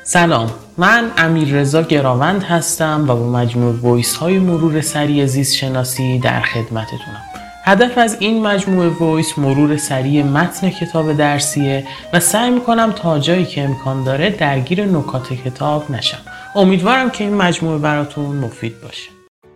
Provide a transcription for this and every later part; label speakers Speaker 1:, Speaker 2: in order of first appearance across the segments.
Speaker 1: سلام، من امیررضا گراوند هستم و با مجموعه وایس های مرور سریع زیست شناسی در خدمتتونم. هدف از این مجموعه وایس مرور سریع متن کتاب درسیه و سعی میکنم تا جایی که امکان داره درگیر نکات کتاب نشم. امیدوارم که این مجموعه براتون مفید باشه.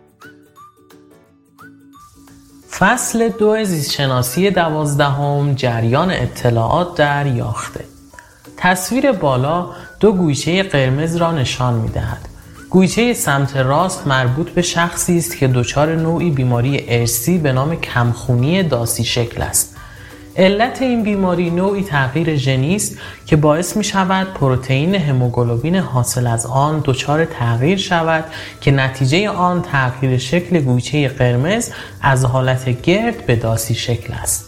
Speaker 1: فصل 2 زیست شناسی 12 جریان اطلاعات در یاخته. تصویر بالا 2 گویچه قرمز را نشان می‌دهد. گویچه سمت راست مربوط به شخصی است که دچار نوعی بیماری ارثی به نام کمخونی داسی شکل است. علت این بیماری نوعی تغییر ژنی است که باعث می‌شود پروتئین هموگلوبین حاصل از آن دچار تغییر شود که نتیجه آن تغییر شکل گویچه قرمز از حالت گرد به داسی شکل است.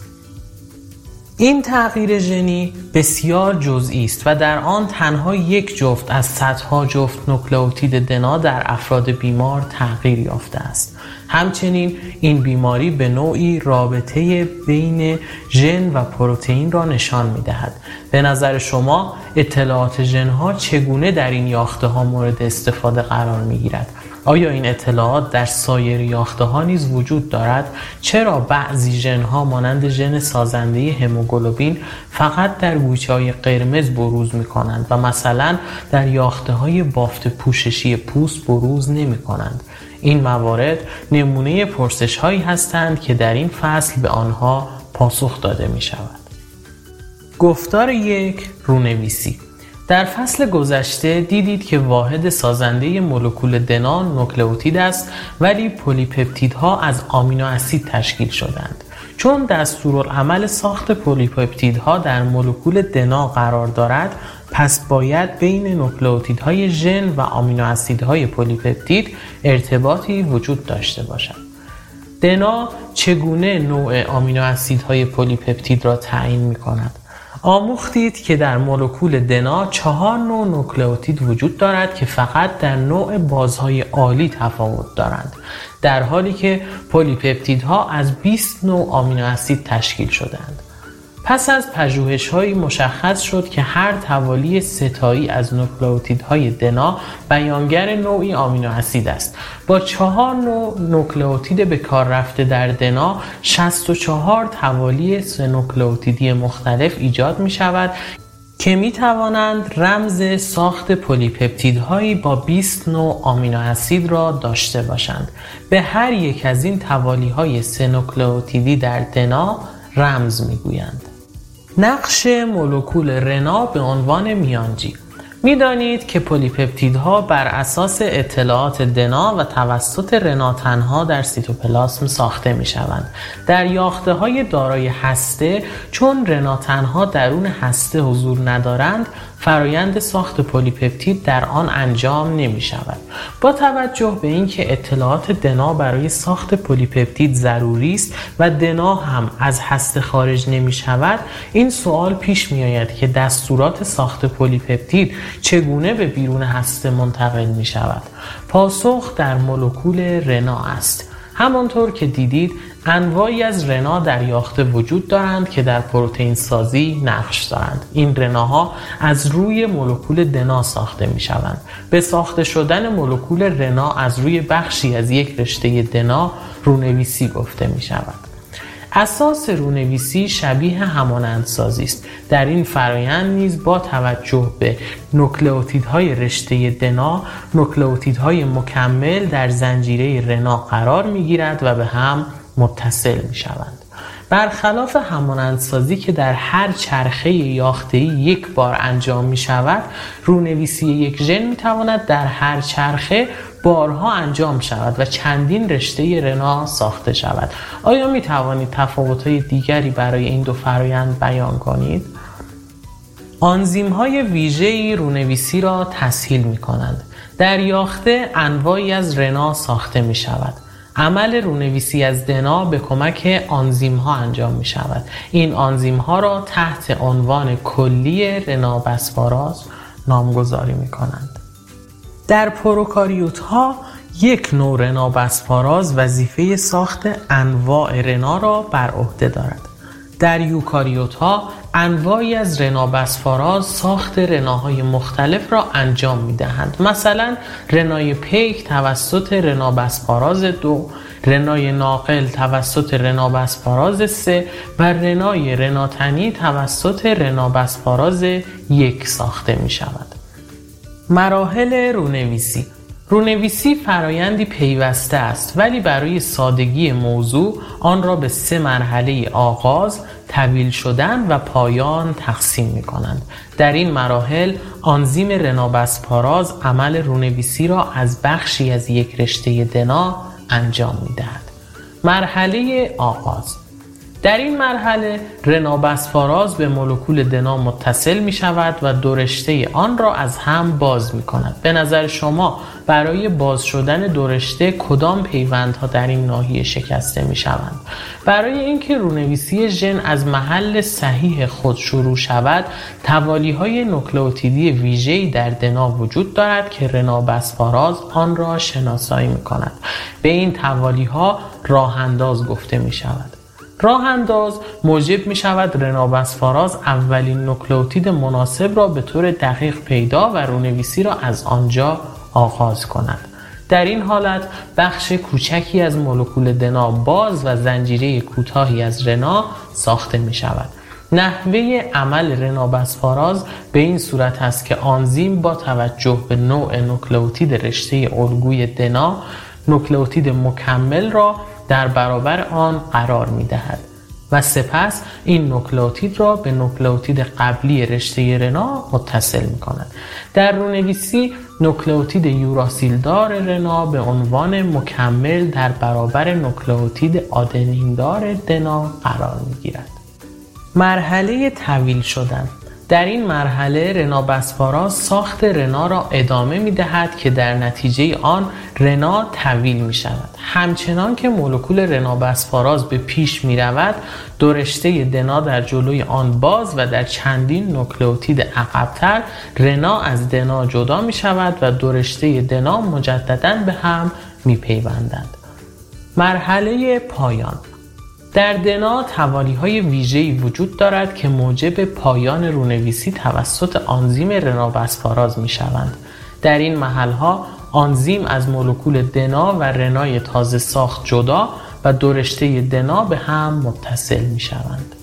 Speaker 1: این تغییر ژنی بسیار جزئی است و در آن تنها یک جفت از صدها جفت نوکلئوتید دنا در افراد بیمار تغییر یافته است. همچنین این بیماری به نوعی رابطه بین ژن و پروتئین را نشان می‌دهد. به نظر شما اطلاعات ژن‌ها چگونه در این یافته‌ها مورد استفاده قرار می‌گیرد؟ آیا این اطلاعات در سایر یافته‌ها نیز وجود دارد؟ چرا بعضی ژن‌ها مانند ژن سازنده هموگلوبین فقط در گویچه‌های قرمز بروز می‌کنند و مثلا در یافته‌های بافت پوششی پوست بروز نمی‌کنند؟ این موارد نمونه پرسش‌هایی هستند که در این فصل به آنها پاسخ داده می‌شود. گفتار 1 رونویسی. در فصل گذشته دیدید که واحد سازنده مولکول دنا نوکلئوتید است، ولی پلی‌پپتیدها از آمینو اسید تشکیل شدند. چون دستورالعمل ساخت پلی‌پپتیدها در مولکول دنا قرار دارد، پس باید بین نوکلئوتیدهای ژن و آمینو اسیدهای پلی‌پپتید ارتباطی وجود داشته باشد. دنا چگونه نوع آمینو اسیدهای پلی‌پپتید را تعیین می‌کند؟ آموختید که در مولکول دنا 4 نوع نوکلئوتید وجود دارد که فقط در نوع بازهای عالی تفاوت دارند، در حالی که پلی‌پپتیدها از 20 نوع آمینو اسید تشکیل شدند. پس از پژوهش‌هایی مشخص شد که هر توالی 3 تایی از نوکلئوتیدهای دنا بیانگر نوعی آمینو اسید است. با 4 نوع نوکلئوتید به کار رفته در دنا 64 توالی 3 نوکلئوتیدی مختلف ایجاد می‌شود که می‌توانند رمز ساخت پلی‌پپتیدهایی با 20 نوع آمینو اسید را داشته باشند. به هر یک از این توالی‌های 3 نوکلئوتیدی در دنا رمز می‌گویند. نقش مولکول رنا به عنوان میانجی. می‌دانید که پلی‌پپتیدها بر اساس اطلاعات دنا و توسط رنا تنها در سیتوپلاسم ساخته می‌شوند. در یافته‌های دارای هسته چون رنا تنها درون هسته حضور ندارند، فرایند ساخت پلی‌پپتید در آن انجام نمی‌شود. با توجه به اینکه اطلاعات دنا برای ساخت پلی‌پپتید ضروری است و دنا هم از هسته خارج نمی‌شود، این سوال پیش می‌آید که دستورات ساخت پلی‌پپتید چگونه به بیرون هسته منتقل می‌شود؟ پاسخ در مولکول رنا است. همانطور که دیدید انواعی از رنا در یاخته وجود دارند که در پروتئین سازی نقش دارند. این رناها از روی مولکول دنا ساخته می شوند. به ساخته شدن مولکول رنا از روی بخشی از یک رشته دنا رونویسی گفته می شود. اساس رونویسی شبیه همانندسازی است. در این فرایند نیز با توجه به نوکلئوتیدهای رشته دنا، نوکلئوتیدهای مکمل در زنجیره رنا قرار می‌گیرد و به هم متصل می‌شوند. برخلاف همانندسازی که در هر چرخه یافته‌ای یک بار انجام می‌شود، رونویسی یک ژن می‌تواند در هر چرخه بارها انجام شود و چندین رشته رنا ساخته شود. آیا می توانید تفاوت‌های دیگری برای این دو فرآیند بیان کنید؟ آنزیم‌های ویژه‌ای رونویسی را تسهیل می‌کنند. در یاخته انواعی از رنا ساخته می‌شود. عمل رونویسی از دنا به کمک آنزیم‌ها انجام می‌شود. این آنزیم‌ها را تحت عنوان کلی رنابسپاراز نامگذاری می‌کنند. در پروکاریوت‌ها یک نوع رنابسپاراز وظیفه ساخت انواع رنا را بر عهده دارد. در یوکاریوت ها انواعی از رنابسفاراز ساخت رناهای مختلف را انجام می دهند. مثلا رنای پیک توسط رنابسفاراز 2، رنای ناقل توسط رنابسفاراز 3 و رنای رناتنی توسط رنابسفاراز 1 ساخته می شود. مراحل رونویسی. رونویسی فرایندی پیوسته است، ولی برای سادگی موضوع آن را به 3 مرحله آغاز، طویل شدن و پایان تقسیم می کنند. در این مراحل آنزیم رنابسفاراز عمل رونویسی را از بخشی از یک رشته دنا انجام می دهد. مرحله آغاز. در این مرحله رنابسفاراز به مولکول دنا متصل می شود و 2 رشته آن را از هم باز می کند. به نظر شما برای باز شدن 2 رشته کدام پیوندها در این ناحیه شکسته می شوند؟ برای اینکه رونویسی ژن از محل صحیح خود شروع شود، توالیهای نوکلئوتیدی ویژه‌ای در دنا وجود دارد که رنابسفاراز آن را شناسایی می کند. به این توالیها راه انداز گفته می شود. راه انداز موجب می شود رنابسفاراز اولین نوکلئوتید مناسب را به طور دقیق پیدا و رونویسی را از آنجا آغاز کند. در این حالت بخش کوچکی از مولکول دنا باز و زنجیره کوتاهی از رنا ساخته می شود. نحوه عمل رنابسفاراز به این صورت است که آنزیم با توجه به نوع نوکلئوتید رشته الگوی دنا نوکلئوتید مکمل را در برابر آن قرار می دهد و سپس این نوکلئوتید را به نوکلئوتید قبلی رشته رنا متصل می کند. در رونویسی نوکلئوتید یوراسیلدار رنا به عنوان مکمل در برابر نوکلئوتید آدنیندار دنا قرار می گیرد. مرحله طویل شدن. در این مرحله رنابسفاراز ساخت رنا را ادامه می دهد که در نتیجه آن رنا طویل می شود. همچنان که مولکول رنابسفاراز به پیش می رود، 2 رشته دنا در جلوی آن باز و در چندین نوکلئوتید عقب‌تر رنا از دنا جدا می شود و 2 رشته دنا مجدداً به هم می پیوندند. مرحله پایان. در دنا توالیهای ویژه‌ای وجود دارد که موجب پایان رونویسی توسط آنزیم رنابسفاراز می شوند. در این محل‌ها آنزیم از مولکول دنا و رنای تازه ساخت جدا و 2 رشته دنا به هم متصل می شوند.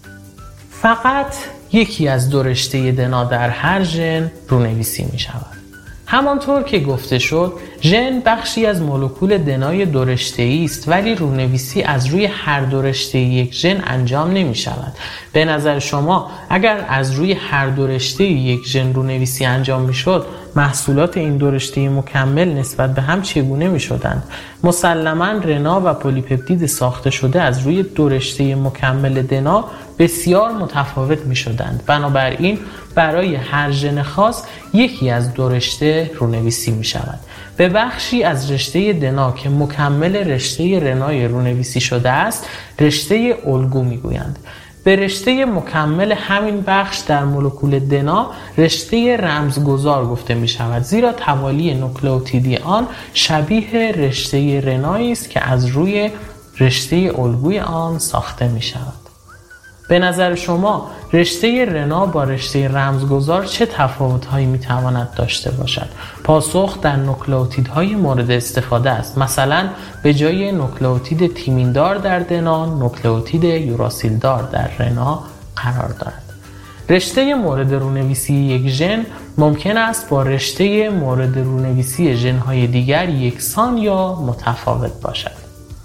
Speaker 1: فقط یکی از 2 رشته دنا در هر ژن رونویسی می شود. همانطور که گفته شد، ژن بخشی از مولکول دنای 2 رشته‌ای است، ولی رونویسی از روی هر 2 رشته یک ژن انجام نمی شود. به نظر شما اگر از روی هر 2 رشته یک ژن رونویسی انجام می شد، محصولات این 2 رشته مکمل نسبت به هم چگونه می شدند؟ مسلماً رنا و پلیپپتید ساخته شده از روی 2 رشته مکمل دنا بسیار متفاوت می شدند. بنابراین برای هر ژن خاص یکی از 2 رشته رونویسی می شود. به بخشی از رشته دنا که مکمل رشته رنای رونویسی شده است رشته الگو می گویند. به رشته مکمل همین بخش در مولکول دنا رشته رمزگذار گفته می شود، زیرا توالی نوکلئوتیدی آن شبیه رشته رنایی است که از روی رشته الگوی آن ساخته می شود. به نظر شما رشته رنا با رشته رمزگذار چه تفاوت‌هایی می‌تواند داشته باشد؟ پاسخ در نوکلئوتیدهای مورد استفاده است. مثلا به جای نوکلئوتید تیمیندار در دنا، نوکلئوتید یوراسیلدار در رنا قرار دارد. رشته مورد رونویسی یک ژن ممکن است با رشته مورد رونویسی ژن‌های دیگر یکسان یا متفاوت باشد.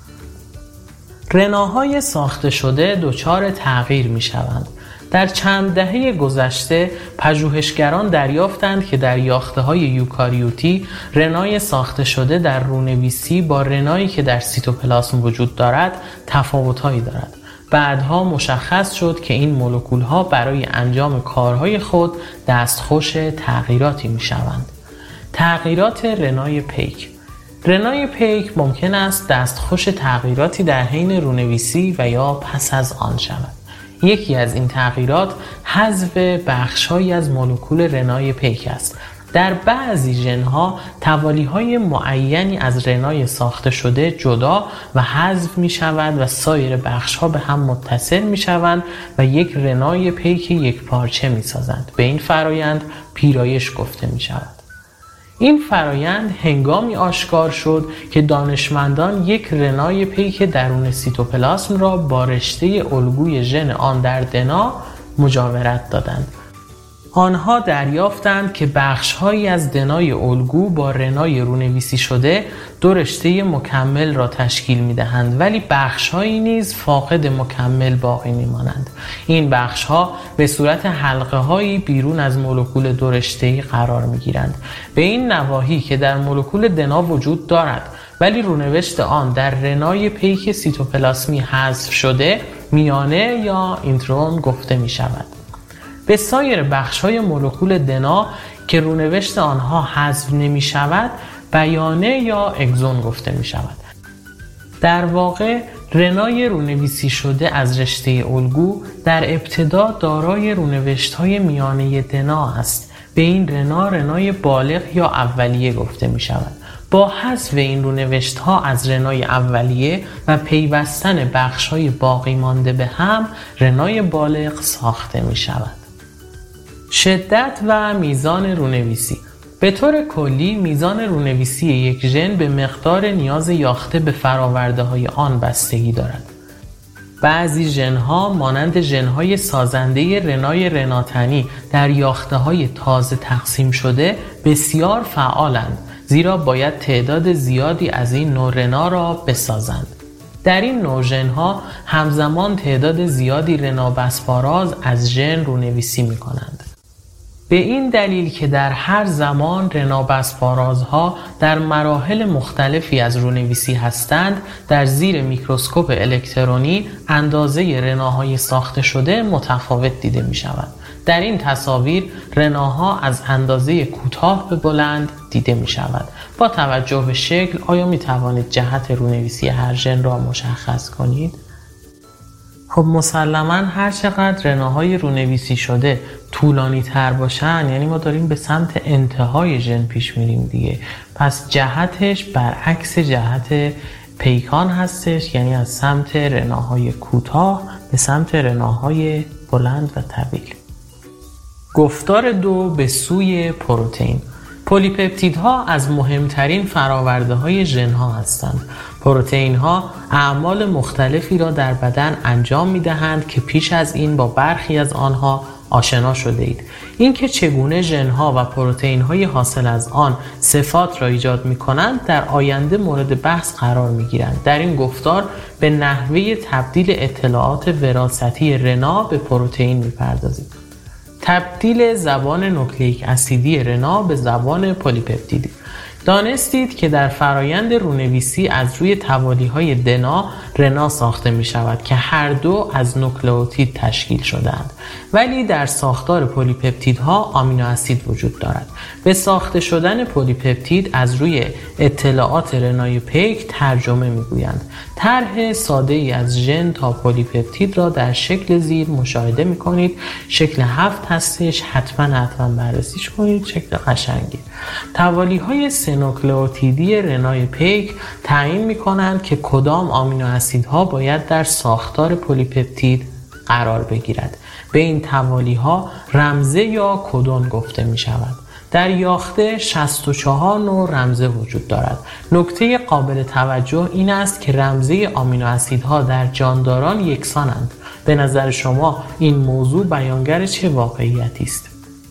Speaker 1: رناهای ساخته شده دچار تغییر می شوند. در چند دهه گذشته پژوهشگران دریافتند که در یافته‌های یوکاریوتی رنای ساخته شده در رونویسی با رنایی که در سیتوپلاسم وجود دارد تفاوت‌هایی دارد. بعدها مشخص شد که این مولکول‌ها برای انجام کارهای خود دستخوش تغییراتی می شوند. تغییرات رنای پیک. رنای پیک ممکن است دستخوش تغییراتی در حین رونویسی و یا پس از آن شود. یکی از این تغییرات حذف بخش‌هایی از مولکول رنای پیک است. در بعضی ژن‌ها توالیه‌های معینی از رنای ساخته شده جدا و حذف می‌شود و سایر بخش‌ها به هم متصل می‌شوند و یک رنای پیک یک پارچه می‌سازند. به این فرایند پیرایش گفته می‌شود. این فرایند هنگامی آشکار شد که دانشمندان یک رنای پیک درون سیتوپلاسم را با رشته الگوی ژن آندردنا مجاورت دادند. آنها دریافتند که بخش‌هایی از دنای الگو با رنای رونویسی شده دو رشته مکمل را تشکیل می‌دهند، ولی بخش‌هایی نیز فاقد مکمل باقی می‌مانند. این بخش‌ها به صورت حلقه‌هایی بیرون از مولکول دو رشته‌ای قرار می‌گیرند. به این نواحی که در مولکول دنا وجود دارد ولی رونوشت آن در رنای پیک سیتوپلاسمی حذف شده، میانه یا اینترون گفته می‌شود. به سایر بخش‌های مولکول دنا که رونوشت آنها حذف نمی‌شود بیانه یا اگزون گفته می‌شود. در واقع رنای رونویسی شده از رشته الگو در ابتدا دارای رونوشت‌های میانه دنا است. به این رنای بالغ یا اولیه گفته می‌شود. با حذف این رونوشت‌ها از رنای اولیه و پیوستن بخش‌های باقی مانده به هم، رنای بالغ ساخته می‌شود. شدت و میزان رونویسی. به طور کلی میزان رونویسی یک ژن به مقدار نیاز یافته به فرآورده‌های آن بستگی دارد. بعضی ژن‌ها مانند ژن‌های سازنده رنای رناتنی در یافته‌های تازه تقسیم شده بسیار فعالند، زیرا باید تعداد زیادی از این نوع رنا را بسازند. در این نوع ژن‌ها همزمان تعداد زیادی رنابسپاراز از ژن رونویسی می‌کنند. به این دلیل که در هر زمان رنابسپارازها در مراحل مختلفی از رونویسی هستند، در زیر میکروسکوپ الکترونی اندازه رناهای ساخته شده متفاوت دیده می شود. در این تصاویر رناها از اندازه کوتاه به بلند دیده می شود. با توجه به شکل آیا می توانید جهت رونویسی هر ژن را مشخص کنید؟ خب مسلماً هر چقدر رناهای رونویسی شده طولانی تر باشن، یعنی ما داریم به سمت انتهای ژن پیش میریم دیگه. پس جهتش برعکس جهت پیکان هستش، یعنی از سمت رناهای کوتاه به سمت رناهای بلند و طویل. گفتار 2 به سوی پروتئین. پلی‌پپتیدها از مهمترین فرآورده‌های ژن‌ها هستند. پروتئین‌ها اعمال مختلفی را در بدن انجام می‌دهند که پیش از این با برخی از آنها آشنا شده اید. اینکه چگونه ژن‌ها و پروتئین‌های حاصل از آن صفات را ایجاد می‌کنند در آینده مورد بحث قرار می‌گیرند. در این گفتار به نحوه تبدیل اطلاعات وراثتی رنا به پروتئین می‌پردازیم. تبدیل زبان نوکلیک اسیدی رنا به زبان پلی‌پپتیدی. دانستید که در فرایند رونویسی از روی توالیه‌های دنا رنا ساخته می شود که هر دو از نوکلئوتید تشکیل شده‌اند، ولی در ساختار پلی‌پپتیدها آمینو اسید وجود دارد. به ساخته شدن پلی‌پپتید از روی اطلاعات رنای پیک ترجمه می گویند. طرح ساده ای از ژن تا پلی‌پپتید را در شکل زیر مشاهده می کنید. شکل 7 هستش، حتما بررسیش کنید، شکل قشنگی. توالیه‌های نوکلئوتیدی رنای پیک تعیین می‌کنند که کدام آمینو اسیدها باید در ساختار پلی‌پپتید قرار بگیرد. به این توالیه‌ها رمزه یا کدون گفته می‌شود. در یاخته 64 نوع رمزه وجود دارد. نکته قابل توجه این است که رمزه آمینو اسیدها در جانداران یکسانند. به نظر شما این موضوع بیانگر چه واقعیتی است؟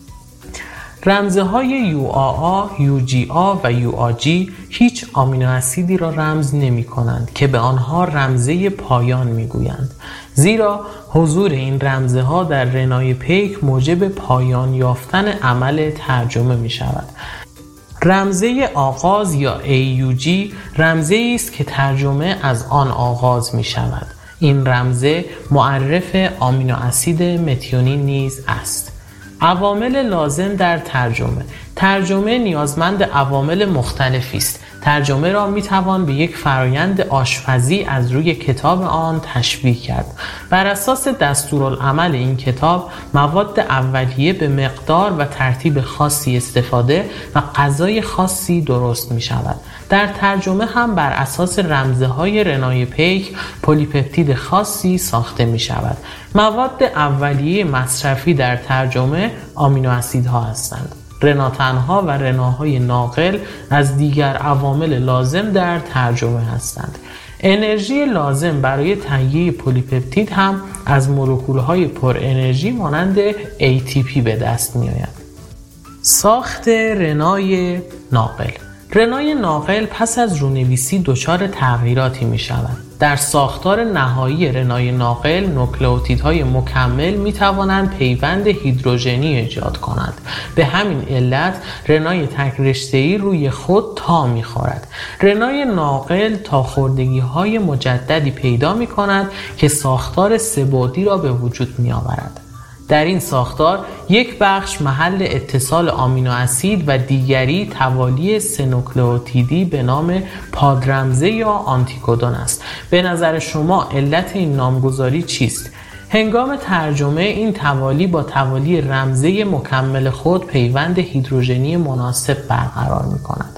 Speaker 1: رمزه های UAA، UGA و UAG هیچ آمینو اسیدی را رمز نمی کنند که به آنها رمزه پایان می گویند. زیرا حضور این رمزه ها در رنای پیک موجب پایان یافتن عمل ترجمه می شود. رمزه آغاز یا AUG رمزه است که ترجمه از آن آغاز می شود. این رمزه معرف آمینو اسید متیونین نیز است. عوامل لازم در ترجمه نیازمند عوامل مختلفی است. ترجمه را میتوان به یک فرایند آشپزی از روی کتاب آن تشبیه کرد. بر اساس دستورالعمل این کتاب مواد اولیه به مقدار و ترتیب خاصی استفاده و غذای خاصی درست می شود. در ترجمه هم بر اساس رمزهای رنای پیک پلی‌پپتید خاصی ساخته می شود. مواد اولیه مصرفی در ترجمه آمینو اسیدها هستند. رناتنها و رناهای ناقل از دیگر عوامل لازم در ترجمه هستند. انرژی لازم برای تهیه پلی‌پپتید هم از مولکول‌های پر انرژی مانند ATP به دست می آید. ساخت رنای ناقل. رنای ناقل پس از رونویسی دچار تغییراتی می شود. در ساختار نهایی رنای ناقل نوکلئوتیدهای مکمل می توانند پیوند هیدروژنی ایجاد کنند. به همین علت رنای تک رشته‌ای روی خود تا می خورد. رنای ناقل تا خوردگی های مجددی پیدا می کند که ساختار سه‌بعدی را به وجود می آورد. در این ساختار یک بخش محل اتصال آمینو اسید و دیگری توالی سه نوکلئوتیدی به نام پادرمزه یا آنتیکودون است. به نظر شما علت این نامگذاری چیست؟ هنگام ترجمه این توالی با توالی رمزه مکمل خود پیوند هیدروژنی مناسب برقرار می کند.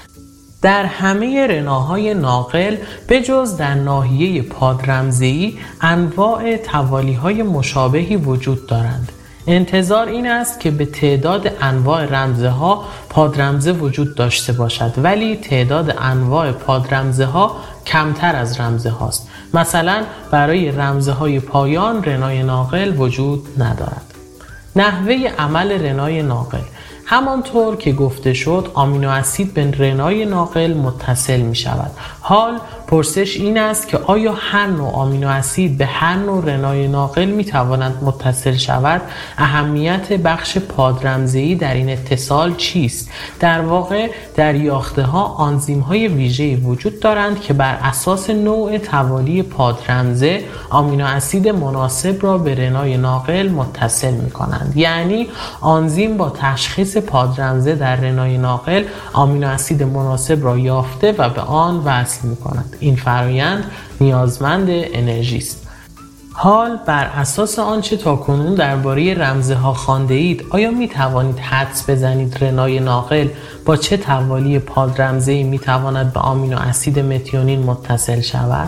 Speaker 1: در همه رناهای ناقل به جز در ناحیه پادرمزه‌ای انواع توالی‌های مشابهی وجود دارند. انتظار این است که به تعداد انواع رمزها پادرمزه وجود داشته باشد، ولی تعداد انواع پادرمزه ها کمتر از رمزه هاست. مثلا برای رمزه های پایان رنای ناقل وجود ندارد. نحوه عمل رنای ناقل: همانطور که گفته شد آمینو اسید به رنای ناقل متصل می شود. حال پرسش این است که آیا هر نوع آمینو اسید به هر نوع رنای ناقل می تواند متصل شود؟ اهمیت بخش پادرمزه‌ای در این اتصال چیست؟ در واقع در یاخته ها آنزیم های ویژه‌ای وجود دارند که بر اساس نوع توالی پادرمزه آمینو اسید مناسب را به رنای ناقل متصل می کنند. یعنی آنزیم با تشخیص پادرمزه در رنای ناقل آمینو اسید مناسب را یافته و به آن وصل می کند. این فرآیند نیازمند انرژی است. حال بر اساس آنچه تاکنون درباره رمزه ها خوانده اید، آیا می توانید حدس بزنید رنای ناقل با چه توالی پادرمزه‌ای می تواند به آمینو اسید متیونین متصل شود؟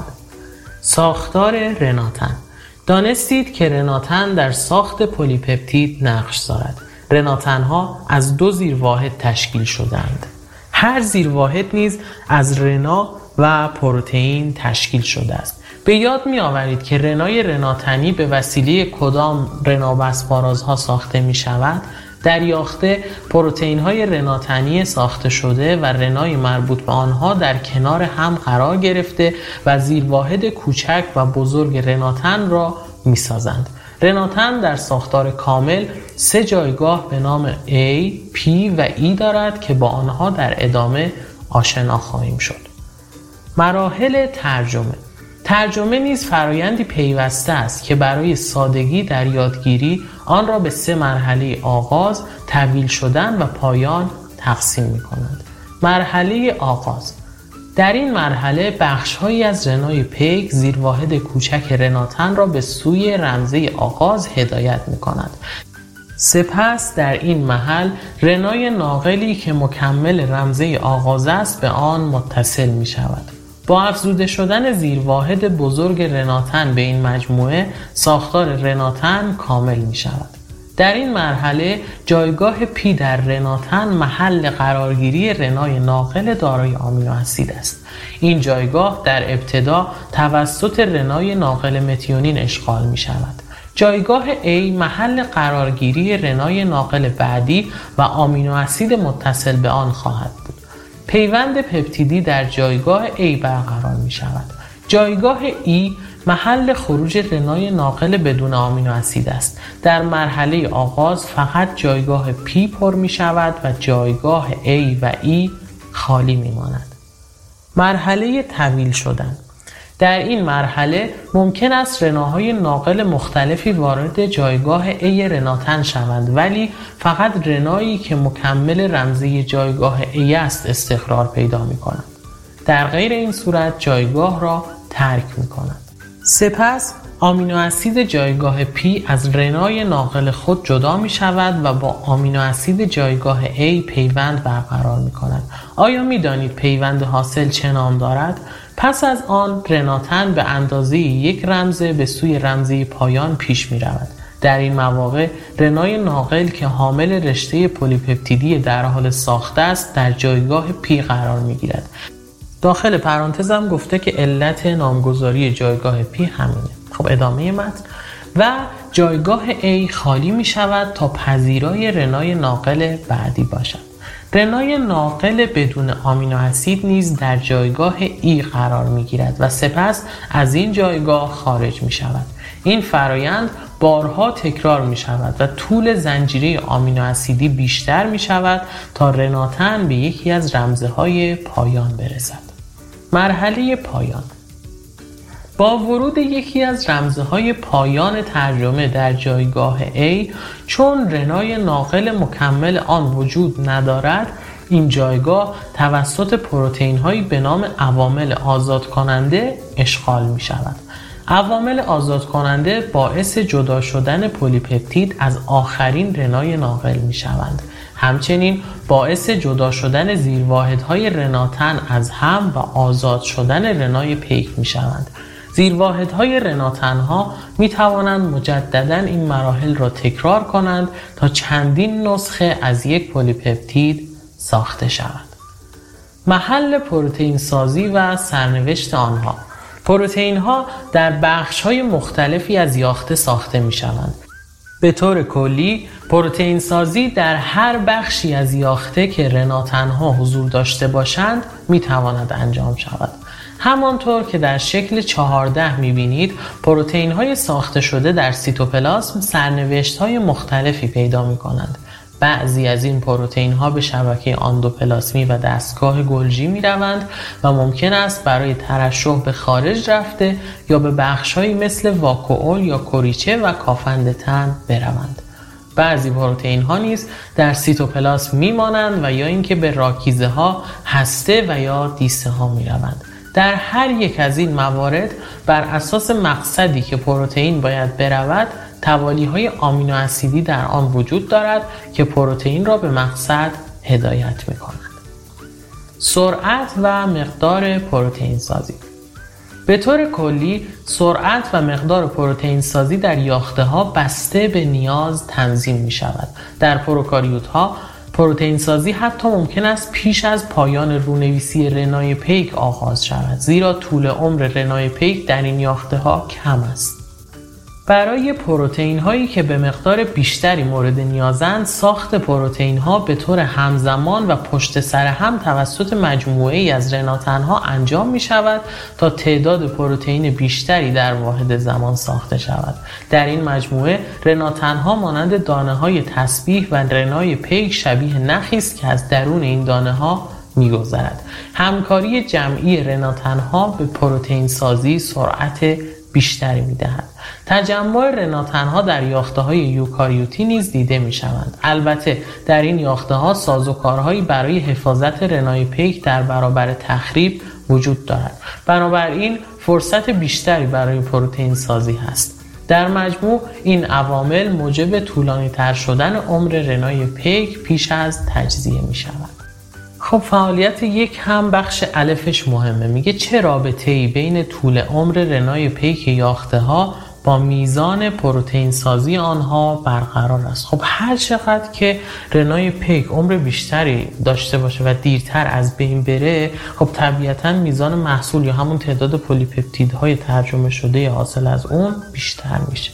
Speaker 1: ساختار رناتن. دانستید که رناتن در ساخت پلی‌پپتید نقش دارد. رناتنها از دو زیرواحد تشکیل شدند. هر زیرواحد نیز از رنا و پروتئین تشکیل شده است. به یاد می آورید که رنای رناتنی به وسیله کدام رنابسپارازها ساخته می شود؟ در یاخته پروتئین های رناتنی ساخته شده و رنای مربوط به آنها در کنار هم قرار گرفته و زیرواحد کوچک و بزرگ رناتن را می سازند. رناتن در ساختار کامل 3 جایگاه به نام A، P و E دارد که با آنها در ادامه آشنا خواهیم شد. مراحل ترجمه. ترجمه نیز فرایندی پیوسته است که برای سادگی در یادگیری آن را به 3 مرحله آغاز، طویل شدن و پایان تقسیم می کنند. مرحله آغاز: در این مرحله بخش‌هایی از رنای پیک زیرواحد کوچک رناتن را به سوی رمزه آغاز هدایت می‌کند. سپس در این محل رنای ناقلی که مکمل رمزه آغاز است به آن متصل می‌شود. با افزوده شدن زیرواحد بزرگ رناتن به این مجموعه ساختار رناتن کامل می‌شود. در این مرحله جایگاه پی در رناتن محل قرارگیری رنای ناقل دارای آمینو اسید است. این جایگاه در ابتدا توسط رنای ناقل متیونین اشغال می شود. جایگاه A محل قرارگیری رنای ناقل بعدی و آمینو اسید متصل به آن خواهد بود. پیوند پپتیدی در جایگاه A برقرار می شود. جایگاه E محل خروج رنای ناقل بدون آمینو اسید است. در مرحله آغاز فقط جایگاه P پر می شود و جایگاه A و E خالی می ماند. مرحله طویل شدن. در این مرحله ممکن است رناهای ناقل مختلفی وارد جایگاه A رناتن شوند، ولی فقط رنایی که مکمل رمزی جایگاه A است استقرار پیدا می کنند. در غیر این صورت جایگاه را ترک می کنند. سپس آمینو اسید جایگاه P از رنای ناقل خود جدا می شود و با آمینو اسید جایگاه A پیوند برقرار می کند. آیا می دانید پیوند حاصل چه نام دارد؟ پس از آن رناتن به اندازه یک رمزه به سوی رمزه پایان پیش می رود. در این مواقع رنای ناقل که حامل رشته پلی‌پپتیدی در حال ساخته است در جایگاه P قرار می گیرد. داخل پرانتزم گفته که علت نامگذاری جایگاه P همینه. خب ادامه متن. و جایگاه A خالی می شود تا پذیرای رنای ناقل بعدی باشد. رنای ناقل بدون آمینو اسید نیز در جایگاه E قرار می گیرد و سپس از این جایگاه خارج می شود. این فرایند بارها تکرار می شود و طول زنجیره آمینو اسیدی بیشتر می شود تا رناتن به یکی از رمزه های پایان برسد. مرحله پایان. با ورود یکی از رمزه های پایان ترجمه در جایگاه A، چون رنای ناقل مکمل آن وجود ندارد، این جایگاه توسط پروتئین هایی به نام عوامل آزاد کننده اشغال می شود. عوامل آزاد کننده باعث جدا شدن پلی‌پپتید از آخرین رنای ناقل می شوند. همچنین باعث جدا شدن زیرواحدهای رناتن از هم و آزاد شدن رنای پیک می شوند. زیرواحدهای رناتنها می توانند مجدداً این مراحل را تکرار کنند تا چندین نسخه از یک پلی‌پپتید ساخته شود. محل پروتئین سازی و سرنوشت آنها. پروتئین ها در بخش های مختلفی از یاخته ساخته می شوند. به طور کلی پروتئین سازی در هر بخشی از یاخته که رناتن ها حضور داشته باشند می تواند انجام شود. همانطور که در شکل 14 می بینید، پروتئین های ساخته شده در سیتوپلاسم سرنوشت های مختلفی پیدا می کنند. بعضی از این پروتئین ها به شبکه اندوپلاسمی و دستگاه گلژی می روند و ممکن است برای ترشح به خارج رفته یا به بخش‌هایی مثل واکوئول یا کوریچه و کافند تن بروند. بعضی پروتئین ها نیز در سیتوپلاسم می مانند و یا اینکه به راکیزه ها، هسته و یا دیسه ها می روند. در هر یک از این موارد بر اساس مقصدی که پروتئین باید برود، توالیهای آمینو اسیدی در آن وجود دارد که پروتئین را به مقصد هدایت می کنند. سرعت و مقدار پروتئین سازی. به طور کلی سرعت و مقدار پروتئین سازی در یاخته ها بسته به نیاز تنظیم می شود. در پروکاریوت ها پروتئین سازی حتی ممکن است پیش از پایان رونویسی رنای پیک آغاز شود، زیرا طول عمر رنای پیک در این یاخته ها کم است. برای پروتئین هایی که به مقدار بیشتری مورد نیازند، ساخت پروتئین ها به طور همزمان و پشت سر هم توسط مجموعه ای از رناتن ها انجام می شود تا تعداد پروتئین بیشتری در واحد زمان ساخته شود. در این مجموعه رناتن ها مانند دانه های تسبیح و رنای پیک شبیه نخی است که از درون این دانه ها می‌گذرد. همکاری جمعی رناتن ها به پروتئین سازی سرعت بیشتری می‌دهد. تجمع رناتن‌ها در یافته‌های یوکاریوتی نیز دیده می‌شوند. البته در این یافته‌ها سازوکارهایی برای حفاظت رنای پیک در برابر تخریب وجود دارد. بنابراین فرصت بیشتری برای پروتئین سازی هست. در مجموع این عوامل موجب طولانی‌تر شدن عمر رنای پیک پیش از تجزیه می‌شود. خب فعالیت یک هم بخش الفش مهمه. میگه چه رابطه‌ای بین طول عمر رنای پیک یاخته ها با میزان پروتئین سازی آنها برقرار است. خب هر چقدر که رنای پیک عمر بیشتری داشته باشه و دیرتر از بین بره، خب طبیعتاً میزان محصول یا همون تعداد پلی‌پپتیدهای ترجمه شده حاصل از اون بیشتر میشه.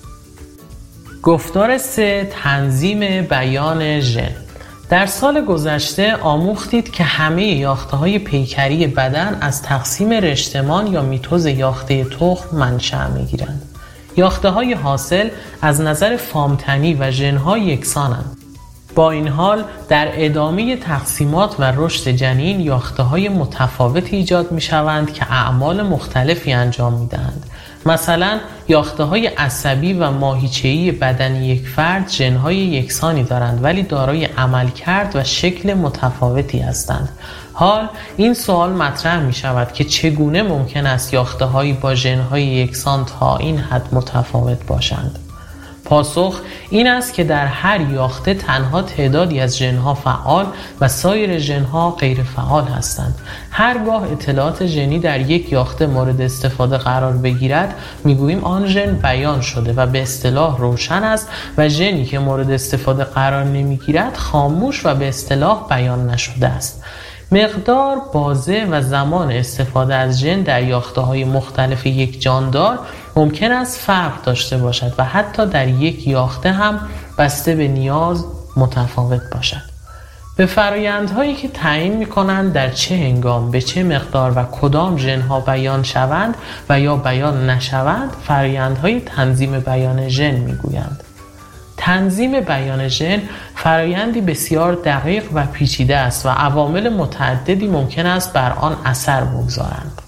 Speaker 1: گفتار 3: تنظیم بیان ژن. در سال گذشته آموختید که همه یافته‌های پیکری بدن از تقسیم رشته‌مان یا میتوز یاخته تخم منشأ می‌گیرند. یافته‌های حاصل از نظر فام‌تنی و ژن‌ها یکسانند. با این حال در ادامه تقسیمات و رشد جنین یافته‌های متفاوتی ایجاد می‌شوند که اعمال مختلفی انجام می‌دهند. مثلا یافته‌های عصبی و ماهیچه‌ای بدنی یک فرد ژن‌های یکسانی دارند ولی دارای عملکرد و شکل متفاوتی هستند. حال این سوال مطرح می‌شود که چگونه ممکن است یافته‌هایی با ژن‌های یکسان تا این حد متفاوت باشند؟ پاسخ این است که در هر یافته تنها تعدادی از ژن‌ها فعال و سایر ژن‌ها غیر فعال هستند. هرگاه اطلاعات ژنی در یک یافته مورد استفاده قرار بگیرد، میگوییم آن ژن بیان شده و به اصطلاح روشن است و ژنی که مورد استفاده قرار نمیگیرد خاموش و به اصطلاح بیان نشده است. مقدار، بازه و زمان استفاده از ژن در یافته‌های مختلف یک جاندار ممکن است فرق داشته باشد و حتی در یک یافته هم بسته به نیاز متفاوت باشد. به فرآیندهایی که تعیین می‌کنند در چه هنگام، به چه مقدار و کدام ژن‌ها بیان شوند و یا بیان نشوند، فرآیندهای تنظیم بیان ژن می‌گویند. تنظیم بیان ژن فرایندی بسیار دقیق و پیچیده است و عوامل متعددی ممکن است بر آن اثر بگذارند.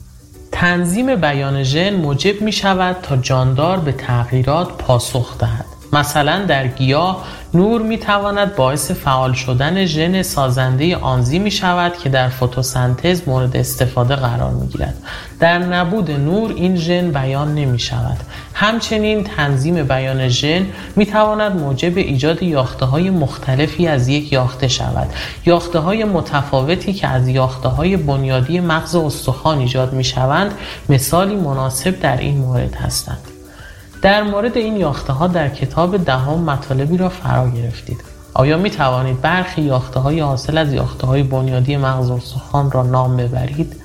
Speaker 1: تنظیم بیان ژن موجب می شود تا جاندار به تغییرات پاسخ دهد. مثلا در گیاه نور می تواند باعث فعال شدن ژن سازنده آنزیمی شود که در فتوسنتز مورد استفاده قرار می گیرد. در نبود نور این ژن بیان نمی شود. همچنین تنظیم بیان ژن می تواند موجب ایجاد یافته‌های مختلفی از یک یافته شود. یافته‌های متفاوتی که از یافته‌های بنیادی مغز استخوان ایجاد می شوند مثالی مناسب در این مورد هستند. در مورد این یافته‌ها در کتاب دهم مطالبی را فرا گرفتید. آیا می توانید برخی یافته‌های حاصل از یافته‌های بنیادی مغز استخوان را نام ببرید؟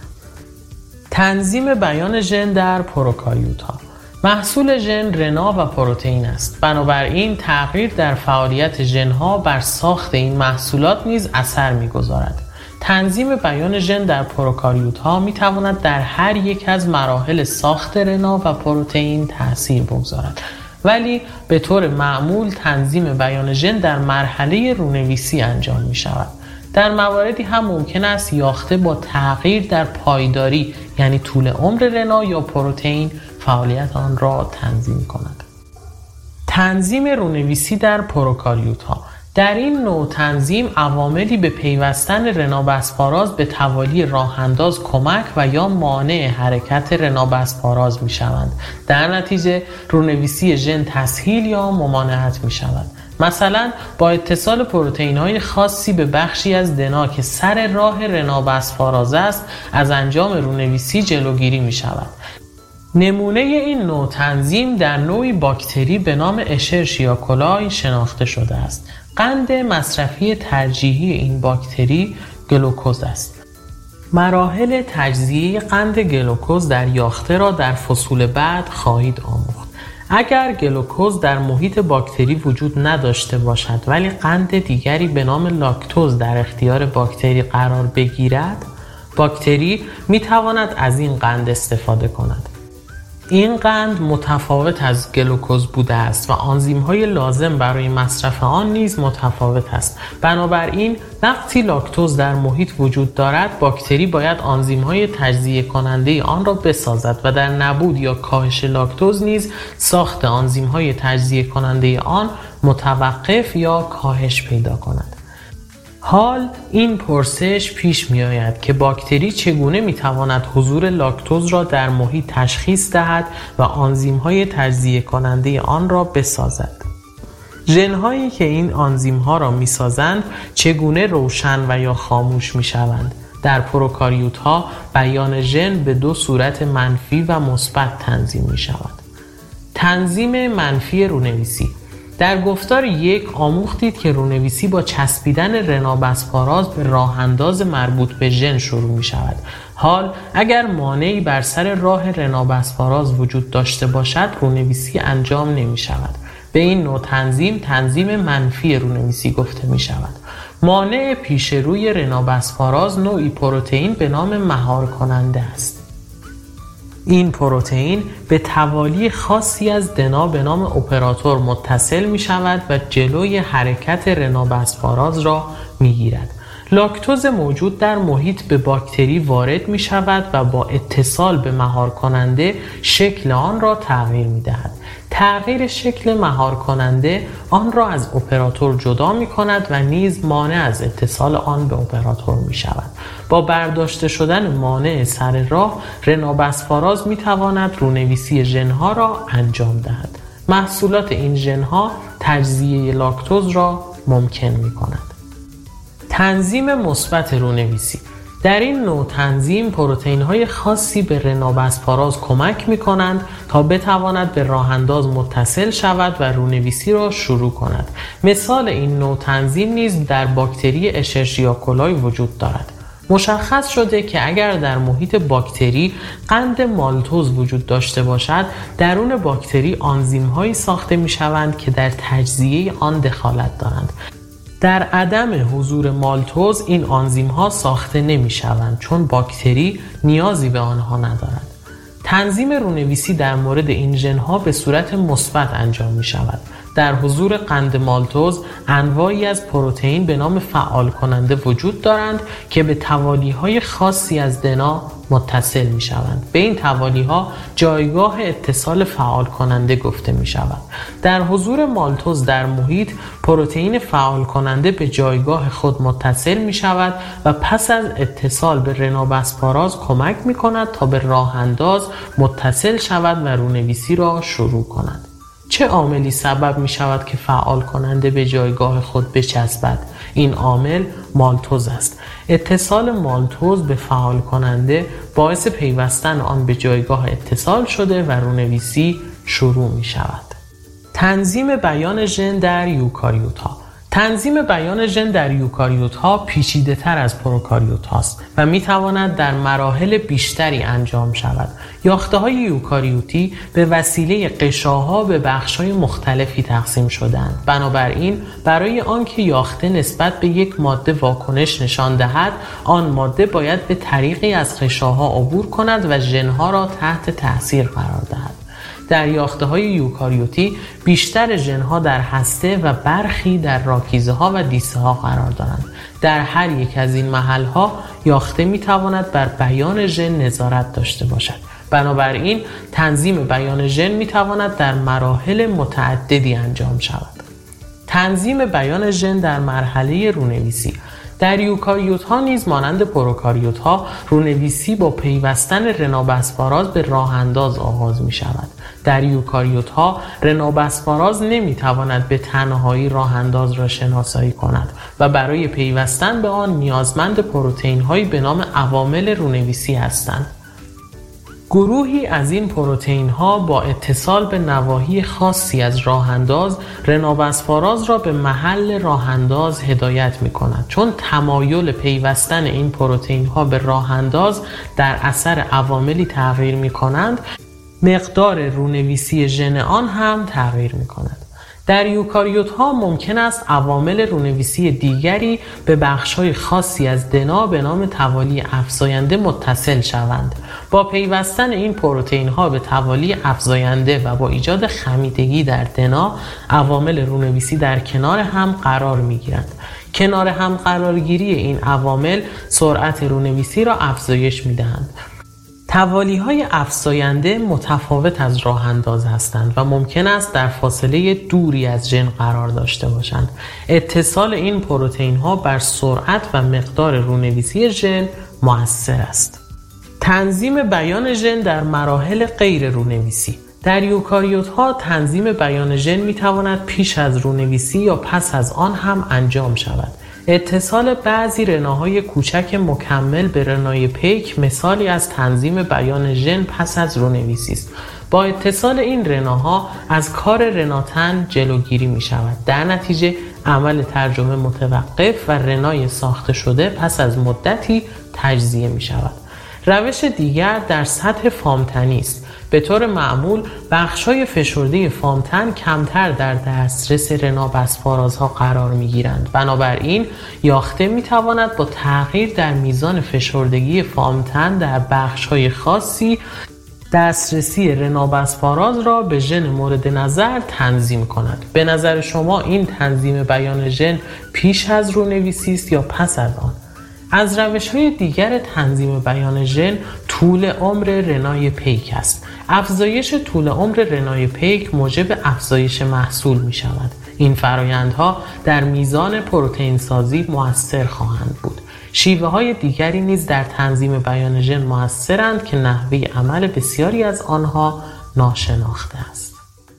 Speaker 1: تنظیم بیان ژن در پروکاریوت‌ها. محصول ژن رنا و پروتئین است. بنابراین تغییر در فعالیت ژن‌ها بر ساخت این محصولات نیز اثر می‌گذارد. تنظیم بیان ژن در پروکاریوت‌ها می‌تواند در هر یک از مراحل ساخت رنا و پروتئین تأثیر بگذارد. ولی به طور معمول تنظیم بیان ژن در مرحله رونویسی انجام می‌شود. در مواردی هم ممکن است یافته با تغییر در پایداری یعنی طول عمر رنا یا پروتئین فعالیت آن را تنظیم کند. تنظیم رونویسی در پروکاریوت‌ها. در این نوع تنظیم عواملی به پیوستن رنابسپاراز به توالی راه‌انداز کمک و یا مانع حرکت رنابسپاراز می‌شوند. در نتیجه رونویسی ژن تسهیل یا ممانعت می‌شود. مثلا با اتصال پروتئین‌های خاصی به بخشی از دنا که سر راه رنابسپاراز است از انجام رونویسی جلوگیری می‌شود. نمونه این نوع تنظیم در نوعی باکتری به نام اشرشیا کولای شناخته شده است. قند مصرفی ترجیحی این باکتری گلوکوز است. مراحل تجزیه قند گلوکوز در یافته را در فصول بعد خواهید آموخت. اگر گلوکوز در محیط باکتری وجود نداشته باشد ولی قند دیگری به نام لاکتوز در اختیار باکتری قرار بگیرد، باکتری می تواند از این قند استفاده کند. این قند متفاوت از گلوکوز بوده است و آنزیم‌های لازم برای مصرف آن نیز متفاوت است. بنابراین وقتی لاکتوز در محیط وجود دارد، باکتری باید آنزیم‌های تجزیه کننده آن را بسازد و در نبود یا کاهش لاکتوز نیز ساخت آنزیم‌های تجزیه کننده آن متوقف یا کاهش پیدا کند. حال این پرسش پیش می آید که باکتری چگونه می تواند حضور لاکتوز را در محیط تشخیص دهد و آنزیم‌های تجزیه کننده آن را بسازد. ژن‌هایی که این آنزیم‌ها را می سازند چگونه روشن و یا خاموش می شوند؟ در پروکاریوت‌ها بیان ژن به دو صورت منفی و مثبت تنظیم می شود. تنظیم منفی رونویسی. در گفتار یک آموختید که رونویسی با چسبیدن رنابسپاراز به راه‌انداز مربوط به ژن شروع می شود. حال اگر مانعی بر سر راه رنابسپاراز وجود داشته باشد رونویسی انجام نمی شود. به این نوع تنظیم منفی رونویسی گفته می شود. مانع پیش روی رنابسپاراز نوعی پروتئین به نام مهار کننده است. این پروتئین به توالی خاصی از دنا به نام اپراتور متصل می شود و جلوی حرکت رنابسپاراز را می گیرد. لاکتوز موجود در محیط به باکتری وارد می شود و با اتصال به مهار کننده شکل آن را تغییر می دهد. تغییر شکل مهار کننده آن را از اپراتور جدا می کند و نیز مانع از اتصال آن به اپراتور می شود. با برداشته شدن مانع سر راه، رنابسپاراز می تواند رونویسی ژن‌ها را انجام دهد. محصولات این ژن‌ها تجزیه لاکتوز را ممکن می کند. تنظیم مثبت رونویسی. در این نوع تنظیم پروتئین‌های خاصی به رنابسپاراز کمک می‌کنند تا بتواند به راه‌انداز متصل شود و رونویسی را شروع کند. مثال این نوع تنظیم نیز در باکتری اشرشیا کولای وجود دارد. مشخص شده که اگر در محیط باکتری قند مالتوز وجود داشته باشد، درون باکتری آنزیم‌هایی ساخته می‌شوند که در تجزیه آن دخالت دارند. در عدم حضور مالتوز این آنزیم ها ساخته نمی شوند چون باکتری نیازی به آنها ندارد. تنظیم رونویسی در مورد این ژن ها به صورت مثبت انجام می شود. در حضور قند مالتوز انواعی از پروتئین به نام فعال کننده وجود دارند که به توالی های خاصی از دنا متصل می شوند. به این توالی ها جایگاه اتصال فعال کننده گفته می شود. در حضور مالتوز در محیط پروتئین فعال کننده به جایگاه خود متصل می شود و پس از اتصال به رنابسپاراز کمک می کند تا به راه انداز متصل شود و رونویسی را شروع کند. چه عاملی سبب می شود که فعال کننده به جایگاه خود بچسبد؟ این عامل مالتوز است. اتصال مالتوز به فعال کننده باعث پیوستن آن به جایگاه اتصال شده و رونویسی شروع می شود. تنظیم بیان ژن در یوکاریوت ها. تنظیم بیان ژن در یوکاریوت ها پیچیده تر از پروکاریوت هاست و می تواند در مراحل بیشتری انجام شود. یاخته های یوکاریوتی به وسیله غشاها به بخش های مختلفی تقسیم شدند. بنابراین برای آنکه یاخته نسبت به یک ماده واکنش نشان دهد، آن ماده باید به طریقی از غشاها عبور کند و ژن‌ها را تحت تأثیر قرار دهد. در یاخته‌های یوکاریوتی بیشتر ژن‌ها در هسته و برخی در راکیزه‌ها و دیسه‌ها قرار دارند. در هر یک از این محل‌ها یاخته می‌تواند بر بیان ژن نظارت داشته باشد. بنابراین تنظیم بیان ژن می‌تواند در مراحل متعددی انجام شود. تنظیم بیان ژن در مرحله رونویسی. در یوکاریوت ها نیز مانند پروکاریوت ها رونویسی با پیوستن رنابسپاراز به راه انداز آغاز می شود. در یوکاریوت ها رنابسپاراز نمی تواند به تنهایی راه انداز را شناسایی کند و برای پیوستن به آن نیازمند پروتئین هایی به نام عوامل رونویسی هستند. گروهی از این پروتئین ها با اتصال به نواحی خاصی از راه انداز رنابسپاراز را به محل راه انداز هدایت می کند. چون تمایل پیوستن این پروتئین ها به راه انداز در اثر عواملی تغییر می کنند، مقدار رونویسی ژن آن هم تغییر می کند. در یوکاریوت ها ممکن است عوامل رونویسی دیگری به بخش‌های خاصی از دنا به نام توالی افزاینده متصل شوند. با پیوستن این پروتئین ها به توالی افزاینده و با ایجاد خمیدگی در دنا، عوامل رونویسی در کنار هم قرار می گیرند. کنار هم قرارگیری این عوامل سرعت رونویسی را افزایش می دهند. توالی های افزاینده متفاوت از راه انداز هستند و ممکن است در فاصله دوری از ژن قرار داشته باشند. اتصال این پروتئین ها بر سرعت و مقدار رونویسی ژن مؤثر است. تنظیم بیان ژن در مراحل غیر رونویسی. در یوکاریوت ها تنظیم بیان ژن می تواند پیش از رونویسی یا پس از آن هم انجام شود. اتصال بعضی رناهای کوچک مکمل به رنای پیک مثالی از تنظیم بیان ژن پس از رونویسی است. با اتصال این رناها از کار رناتن جلوگیری می شود. در نتیجه عمل ترجمه متوقف و رنای ساخته شده پس از مدتی تجزیه می شود. روش دیگر در سطح فامتنی است. به طور معمول بخش‌های فشرده فامتن کمتر در دسترس رنابسپارازها قرار می‌گیرند. بنابراین یاخته می‌تواند با تغییر در میزان فشردگی فامتن در بخش‌های خاصی دسترسی رنابسپاراز را به ژن مورد نظر تنظیم کند. به نظر شما این تنظیم بیان ژن پیش از رونویسی است یا پس از آن؟ از روش‌های دیگر تنظیم بیان ژن طول عمر رنای پیک است. افزایش طول عمر رنای پیک موجب افزایش محصول می شود. این فرآیندها در میزان پروتئین سازی مؤثر خواهند بود. شیوه‌های دیگری نیز در تنظیم بیان ژن مؤثرند که نحوه عمل بسیاری از آنها ناشناخته است.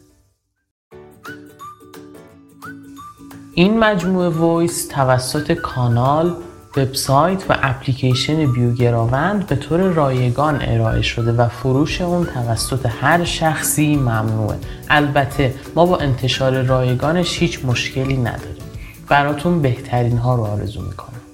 Speaker 1: این مجموعه وایس توسط کانال، وبسایت و اپلیکیشن بیوگراوند به طور رایگان ارائه شده و فروش اون توسط هر شخصی ممنوعه. البته ما با انتشار رایگانش هیچ مشکلی نداریم. براتون بهترین ها رو آرزو میکنم.